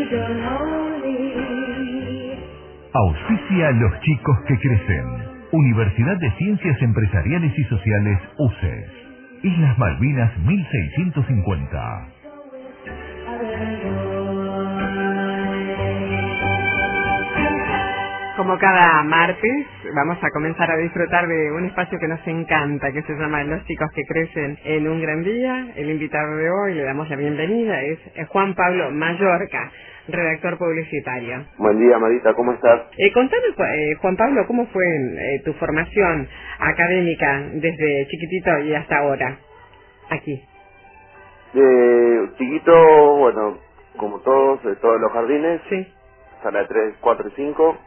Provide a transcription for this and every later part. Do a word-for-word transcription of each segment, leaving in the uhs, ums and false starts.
Auspicia a los chicos que crecen. Universidad de Ciencias Empresariales y Sociales U C E S. Islas Malvinas mil seiscientos cincuenta. Como cada martes, vamos a comenzar a disfrutar de un espacio que nos encanta, que se llama Los chicos que crecen en un gran día. El invitado de hoy, le damos la bienvenida, es Juan Pablo Mallorca, redactor publicitario. Buen día, Marita, ¿cómo estás? Eh, contanos, eh, Juan Pablo, ¿cómo fue eh, tu formación académica desde chiquitito y hasta ahora, aquí? De chiquito, bueno, como todos, de todos los jardines, Sí. sala de tres, cuatro y cinco,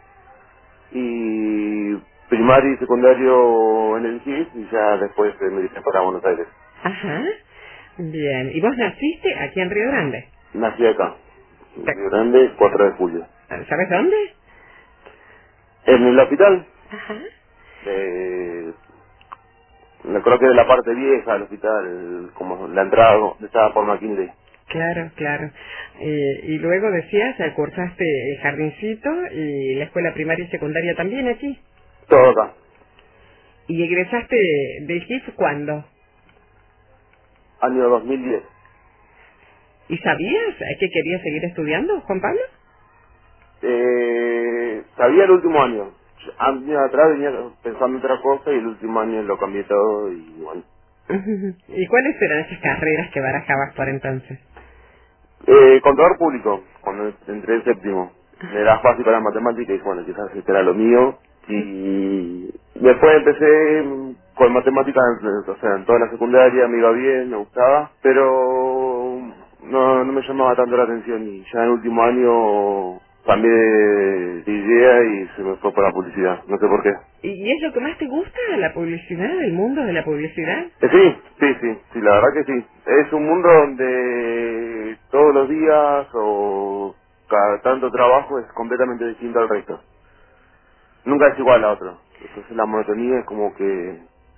y primario y secundario en el G I S, y ya después eh, me dirigí para Buenos Aires. Ajá, bien. ¿Y vos naciste aquí en Río Grande? Nací acá, en Río Grande, cuatro de julio. ¿Sabes dónde? En el hospital, Ajá. eh, no creo que de la parte vieja del hospital, como la entrada donde estaba por McKinley. Claro, claro. Eh, y luego decías, eh, cursaste el jardincito y la escuela primaria y secundaria también aquí. Todo acá. ¿Y egresaste del G I F cuándo? Año dos mil diez. ¿Y sabías que querías seguir estudiando, Juan Pablo? Eh, sabía el último año. Años atrás venía pensando en otra cosa y el último año lo cambié todo y bueno. ¿Y cuáles eran esas carreras que barajabas por entonces? Eh, contador público, cuando entré en séptimo. Me era fácil para matemáticas y bueno, quizás este era lo mío. Y después empecé con matemáticas, o sea, en toda la secundaria me iba bien, me gustaba, pero no, no me llamaba tanto la atención y ya en el último año cambié de idea y se me fue por la publicidad, no sé por qué. ¿Y es lo que más te gusta, la publicidad, el mundo de la publicidad? Eh, sí, sí, sí, sí, la verdad que sí. Es un mundo donde todos los días o cada tanto trabajo es completamente distinto al resto. Nunca es igual a otro. Entonces la monotonía es como que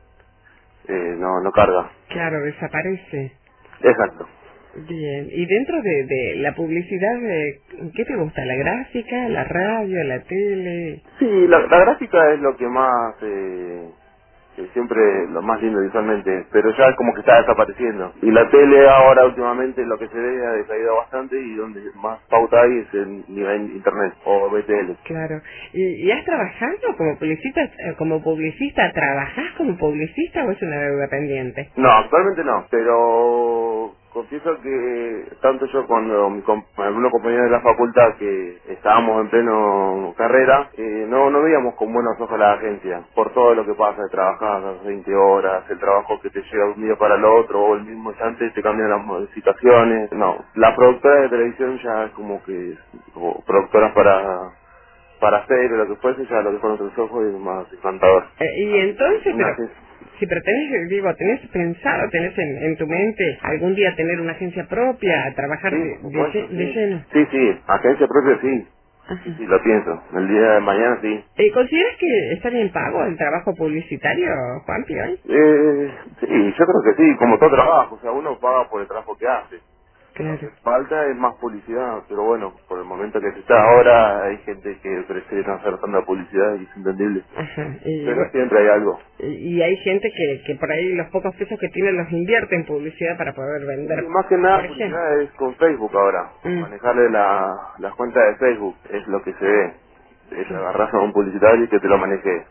eh, no, no carga. Claro, desaparece. Exacto. Bien, y dentro de, de la publicidad, eh, ¿qué te gusta? ¿La gráfica, la radio, la tele? Sí, la, la gráfica es lo que más, eh, que siempre lo más lindo visualmente, pero ya es como que está desapareciendo. Y la tele ahora últimamente lo que se ve ha decaído bastante y donde más pauta hay es en nivel internet o B T L. Claro. ¿Y, y has trabajado como publicista? eh, Como publicista, ¿trabajás como publicista o es una deuda pendiente? No, actualmente no, pero confieso que tanto yo cuando mi com algunos compañeros de la facultad que estábamos en pleno carrera, eh, no no veíamos con buenos ojos la agencia, por todo lo que pasa de trabajar las veinte horas, el trabajo que te llega un día para el otro, o el mismo instante te cambian las modificaciones. No, la productora de televisión ya es como que, como productoras para para hacer o lo que fuese, ya lo que con otros ojos es más encantador. Eh, y entonces, Una pero, si pero tenés, digo, tenés pensado, tenés en, en tu mente algún día tener una agencia propia, trabajar Sí, de, por de, supuesto, lle- de sí. lleno. Sí, sí, agencia propia sí. Ajá. Sí, sí, lo pienso. El día de mañana sí. Eh, ¿Consideras que está bien pago el trabajo publicitario, Juanpi, hoy? Eh, sí, yo creo que sí, como todo trabajo. O sea, uno paga por el trabajo que hace. Claro. Falta es más publicidad, pero bueno, por el momento que se está ahora hay gente que prefiere no hacer tanta publicidad y es entendible. Ajá. Y, Pero bueno, siempre hay algo. y y hay gente que, que por ahí los pocos pesos que tienen los invierte en publicidad para poder vender. Y más que nada, por ejemplo. publicidad es con Facebook ahora. Mm. Manejarle la, las cuentas de Facebook es lo que se ve. Es agarrar a un publicitario y que te lo maneje.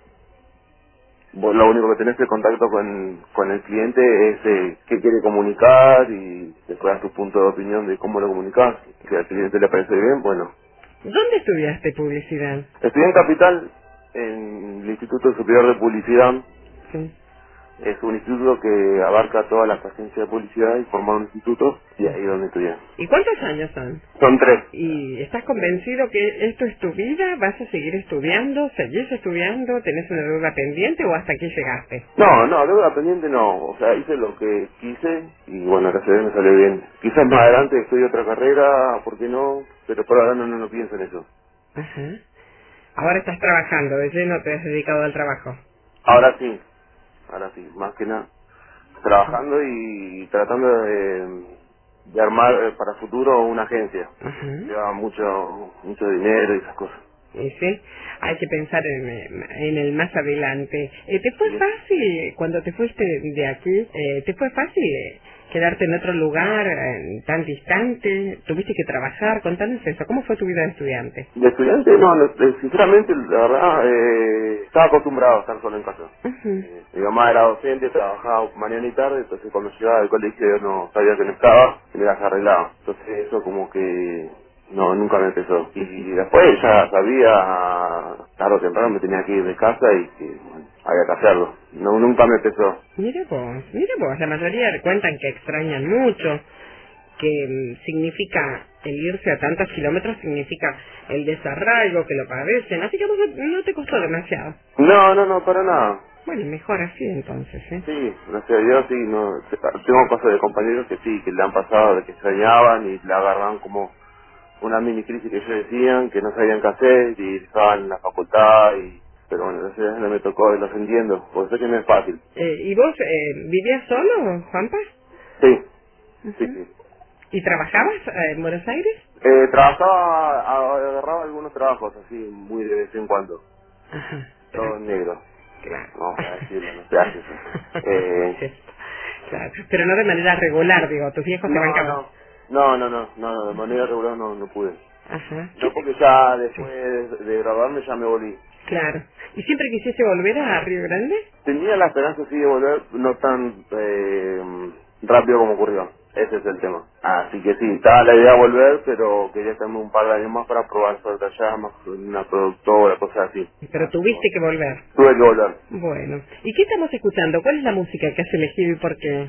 Vos lo único que tenés que contacto con, con el cliente es eh, qué quiere comunicar y después das tu punto de opinión de cómo lo comunicas. Si al cliente le parece bien, bueno. ¿Dónde estudiaste publicidad? Estudié en Capital, en el Instituto Superior de Publicidad. Sí. Es un instituto que abarca todas las agencias de publicidad y forma un instituto y ahí es donde estudié. ¿Y cuántos años son? Son tres. ¿Y estás convencido que esto es tu vida? ¿Vas a seguir estudiando? ¿Seguís estudiando? ¿Tenés una deuda pendiente o hasta aquí llegaste? No, no, deuda pendiente no. O sea, hice lo que quise y bueno, gracias a Dios me salió bien. Quizás más adelante estudie otra carrera, ¿por qué no? Pero por ahora no, no, no pienso en eso. Ajá. Ahora estás trabajando, de lleno te has dedicado al trabajo. Ahora sí, ahora sí, más que nada. Trabajando y tratando de, de armar eh, para futuro una agencia. Ajá. Lleva mucho, mucho dinero y esas cosas. Y sí, hay que pensar en, en el más adelante. Eh, ¿Te fue fácil, cuando te fuiste de aquí, eh, te fue fácil eh, quedarte en otro lugar eh, tan distante? ¿Tuviste que trabajar? Contanos eso. ¿Cómo fue tu vida de estudiante? De estudiante, no, no, eh, sinceramente, la verdad, eh, estaba acostumbrado a estar solo en casa. Uh-huh. Eh, mi mamá era docente, trabajaba mañana y tarde, entonces cuando llegaba del colegio yo no sabía que no estaba y me las arreglaba. Entonces eso como que no, nunca me empezó. Y después ya sabía, tarde o temprano me tenía que ir de casa y que bueno, había que hacerlo. No, nunca me empezó. Mire vos, mire vos, la mayoría cuentan que extrañan mucho, que mm, significa el irse a tantos kilómetros, significa el desarraigo, que lo padecen, así que vos no, no te costó demasiado. No, no, no, para nada. Bueno, mejor así entonces, ¿eh? Sí, no sé, yo sí, no, tengo cosas de compañeros que sí, que le han pasado, de que extrañaban y le agarran como una mini crisis que ellos decían, que no sabían qué hacer y estaban en la facultad y... Pero bueno, gracias a Dios no me tocó y los entiendo, porque sé que no es fácil. Eh, ¿Y vos eh, vivías solo, Juanpa? Sí, Uh-huh. sí, sí. ¿Y trabajabas eh, en Buenos Aires? Eh, trabajaba, a- agarraba algunos trabajos así, muy de vez en cuando. Ajá. Todo en negro. Claro. Vamos a decirlo, no se hace eso. Eh, Sí, claro. Pero no de manera regular, digo, tus viejos te no, bancaban. no, no, no, no, no, de manera regular no, no pude. Ajá. No, porque ya después de graduarme ya me volví. Claro. ¿Y siempre quisiste volver a Río Grande? Tenía la esperanza sí de volver, no tan eh, rápido como ocurrió. Ese es el tema. Así que sí, estaba la idea de volver, pero quería estarme un par de años más para probar suerte allá, más con una productora, cosas así. Pero tuviste que volver. Tuve que volver. Bueno. ¿Y qué estamos escuchando? ¿Cuál es la música que has elegido y por qué?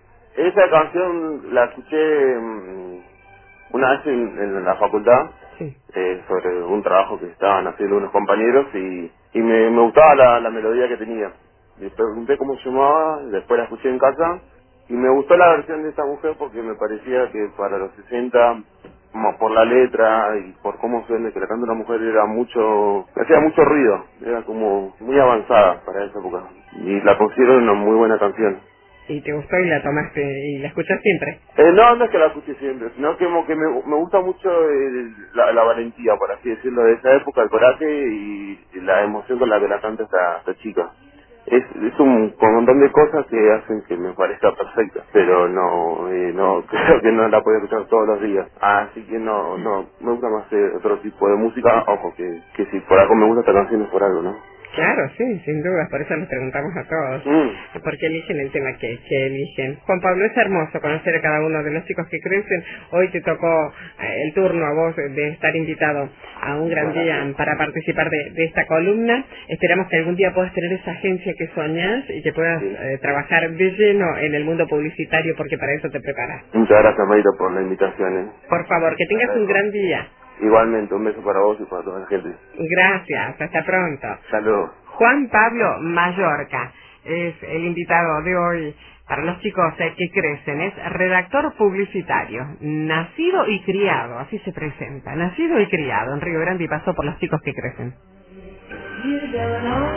Esa canción la escuché mm, una vez en, en la facultad, Sí. eh, sobre un trabajo que estaban haciendo unos compañeros y, y me, me gustaba la, la melodía que tenía. Le pregunté cómo se llamaba, después la escuché en casa y me gustó la versión de esta mujer porque me parecía que para los sesenta, como por la letra y por cómo suena que la canta una mujer, era mucho, hacía mucho ruido, era como muy avanzada para esa época y la considero una muy buena canción. ¿Y te gustó y la tomaste y la escuchas siempre? Eh, no, no es que la escuche siempre, sino que, como que me, me gusta mucho el- la, la valentía, por así decirlo, de esa época, el coraje y, y la emoción con la que la canta esta, esta chica. Es, es un, un montón de cosas que hacen que me parezca perfecta, pero no, eh, no creo que no la puedo escuchar todos los días. Así que no, no, me gusta más eh, otro tipo de música, ojo, que, que si por algo me gusta esta canción es por algo, ¿no? Claro, sí, sin duda, por eso nos preguntamos a todos. Mm. ¿Por qué eligen el tema que, que eligen? Juan Pablo, es hermoso conocer a cada uno de los chicos que crecen. Hoy te tocó eh, el turno a vos de estar invitado a un gran día para participar de, de esta columna. Esperamos que algún día puedas tener esa agencia que soñás y que puedas Sí. eh, trabajar de lleno en el mundo publicitario, porque para eso te preparas. Muchas gracias, Mayra, por la invitación. ¿eh? Por favor, que tengas un gran día. Igualmente, un beso para vos y para toda la gente. Gracias, hasta pronto. Saludos. Juan Pablo Mallorca es el invitado de hoy para los chicos eh, que crecen. Es redactor publicitario, nacido y criado, así se presenta, nacido y criado en Río Grande y pasó por los chicos que crecen.